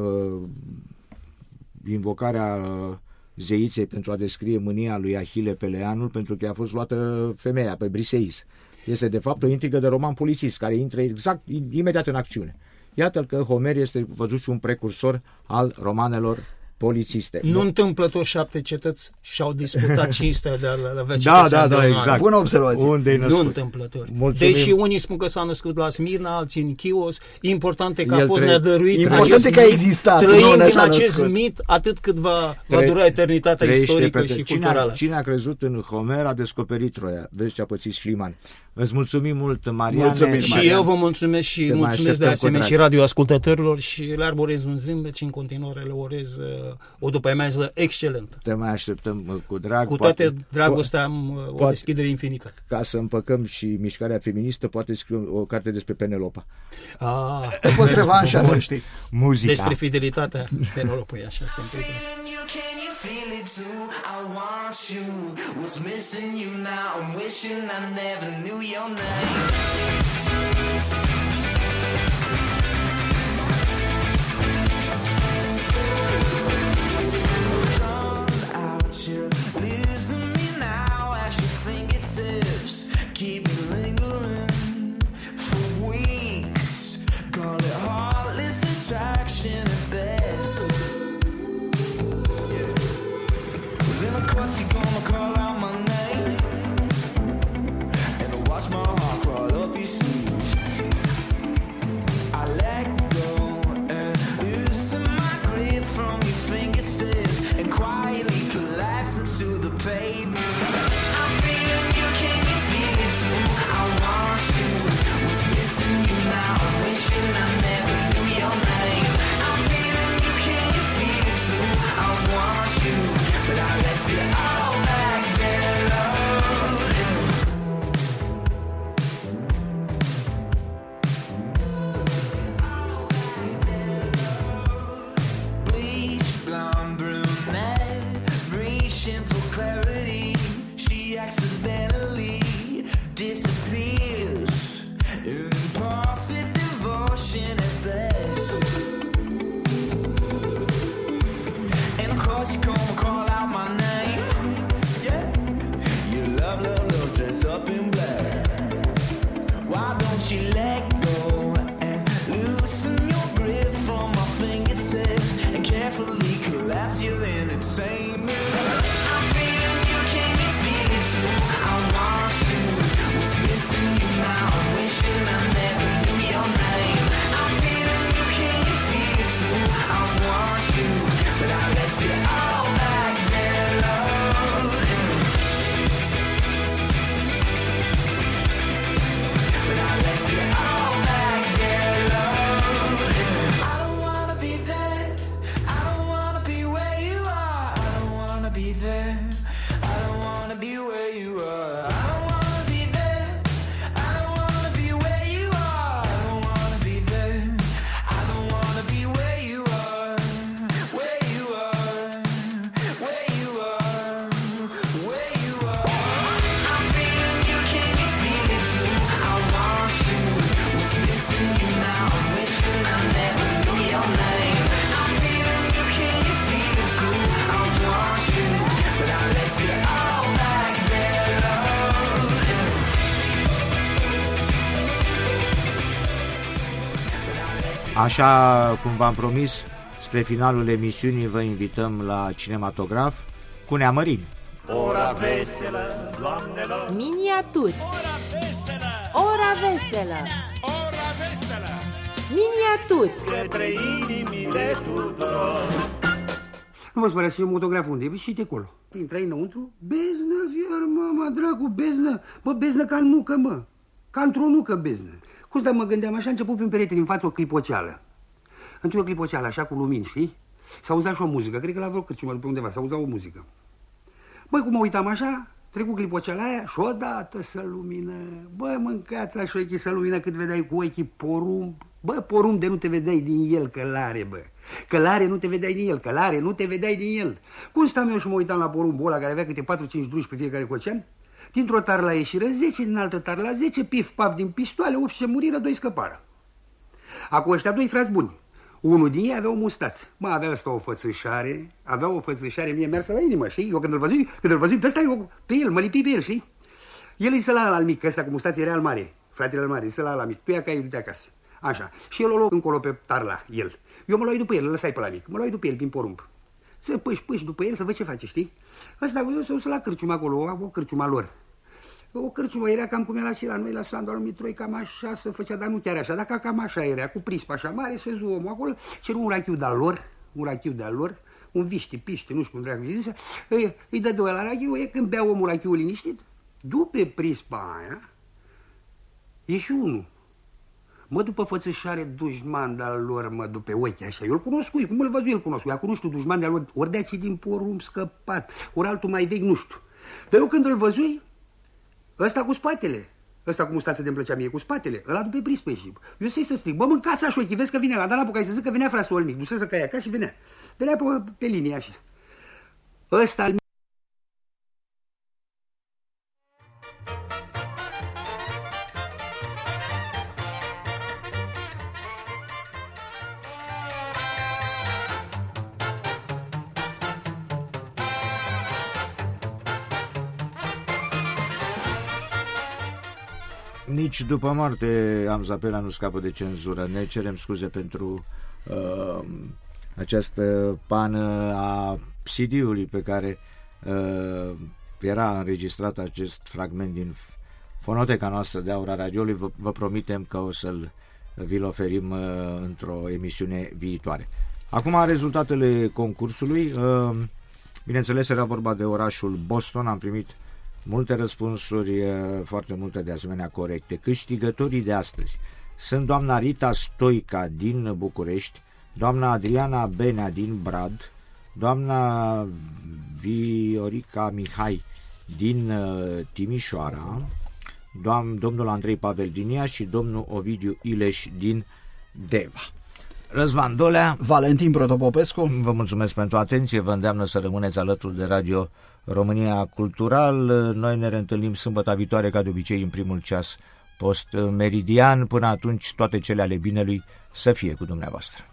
invocarea zeiței pentru a descrie mânia lui Ahile Peleanul, pentru că a fost luată femeia pe Briseis. Este de fapt o intrigă de roman polițist care intră exact imediat în acțiune. Iată că Homer este văzut și un precursor al romanelor polițiste. Nu întâmplător 7 cetăți și-au disputat cinstea de a avea cetățean. Da, exact. Bună observație. Unde-i născut? Nu întâmplător. Mulțumim. Deși unii spun că s-a născut la Smirna, alții în Chios, important e că a fost neadăruit. Important e că a existat. Trăim din acest mit atât cât va dura eternitatea istorică și culturală. Cine a crezut în Homer a descoperit Troia. Vezi ce a pățit Schliemann. Îți mulțumim mult, Mariane. Și eu vă mulțumesc și mulțumesc de asemenea și radioascultătorilor și le arborez un zâmbet și în continuare le urez o după-amiază excelentă. Te mai așteptăm cu drag. Cu toate dragostea am o deschidere infinită. Ca să împăcăm și mișcarea feministă, poate scriu o carte despre Penelopa. Te poți revanșa, să știi. Muzica. Despre fidelitatea Penelopei, așa este în primul. Feel it too, I want you. Was missing you now, I'm wishing I never knew your name. Drawn out, you're losing me now as your fingertips keep me lingering for weeks. Call it heartless attraction at best. Then of course you're gonna call out my name and watch my heart crawl up your sleeve. I let go and loosen my grip from your fingertips and quietly collapse into the pavement. I'm feeling you, can you feel it too? I want you, was missing you now, I'm wishing I never knew your name. I'm Așa cum v-am promis, spre finalul emisiunii vă invităm la cinematograf cu Neamărin. Ora veselă, doamnelor! Miniaturi. Ora veselă! Ora veselă. Ora veselă! Miniaturi. Către inimile tuturor! Nu vă spărați cinematograf unde e? Și de acolo. Intrai înăuntru, beznă, fiar, mă, dracu, beznă. Bă, beznă ca în nucă, mă. Ca într-o nucă, beznă. Cum mă gândeam așa, a început pe un perete din față o clipoceală. Într-o clipoceală, așa, cu lumini, știi? S-auzea și o muzică, cred că la vreo cârciumă după undeva, s-auzea o muzică. Băi, cum mă uitam așa, trecu clipoceala aia și odată să lumină. Băi, mâncați așa ochii să lumină cât vedeai cu ochii porumb. Bă, porumb de nu te vedeai din el, călare, bă. Călare nu te vedeai din el, călare nu te vedeai din el. Cum stam eu și mă uitam la porumbul ăla care avea câte 4-5 druși pe fiecare cocean? Dintr-o tarla ieșiră 10, din altă tarla 10, pif-paf din pistoale, 8 se muriră, 2 scăpară. Acum ăștia 2 frați buni. Unul din ei avea o mustață. Mă, avea ăsta o fățâșare, mie mersă la inimă, știi? Eu când îl văzui pe ăsta, eu pe el, mă lipi pe el, știi? El îi săla al mic, ăsta cu mustață era al mare, fratele al mare, îi săla al mic, tu ia ca ei du-te acasă. Așa, și el o lua încolo pe tarla, el. Eu mă luai după el, îl lăsai pe la mic, mă luai după el prin porumb. Să pâși după el să văd ce face, știi? Ăsta s-a dus la cârciumă acolo, o cârciumă lor. O cârciumă era cam cum era și la noi, la Sandoal Mitroi, cam așa se făcea, dar nu chiar așa, dar cam așa era, cu prispa așa mare, se zu omul acolo, ceru un rachiu de-al lor, un viște, nu știu cum dracu zise, îi dă doi la rachiu, e când bea omul rachiul liniștit, după prispa aia, e și unul. Mă, după fățășare dușman de-al lor, mă, după ochi așa, eu îl cunosc, cum îl văzui, îl cunosc, acum nu știu, dușman de-al lor, ori de-ați din porumb scăpat, ori altul mai vechi, nu știu. Dar eu când îl văzui, ăsta cu spatele, ăsta cu mustață de-mi plăcea mie, cu spatele, ăla după prispă și eu să strig, bă, mâncați așa ochii, vezi că vine la, dar n-apucai să zic că venea frasul mic, dusese ca ea, ca și venea pe linie așa. Ăsta Nici după moarte Amzapela nu scapă de cenzură. Ne cerem scuze pentru această pană a CD-ului pe care era înregistrat acest fragment din fonoteca noastră de Aura Radioului. Vă promitem că o să-l vi-l oferim într-o emisiune viitoare. Acum rezultatele concursului. Bineînțeles, era vorba de orașul Boston. Am primit multe răspunsuri, foarte multe de asemenea corecte. Câștigătorii de astăzi sunt doamna Rita Stoica din București, doamna Adriana Benea din Brad, doamna Viorica Mihai din Timișoara, domnul Andrei Pavel din Iași și domnul Ovidiu Ileș din Deva. Răzvan Dolea, Valentin Protopopescu, vă mulțumesc pentru atenție, vă îndeamnă să rămâneți alături de Radio România Cultural. Noi ne reîntâlnim sâmbătă viitoare, ca de obicei, în primul ceas post-meridian. Până atunci, toate cele ale binelui să fie cu dumneavoastră.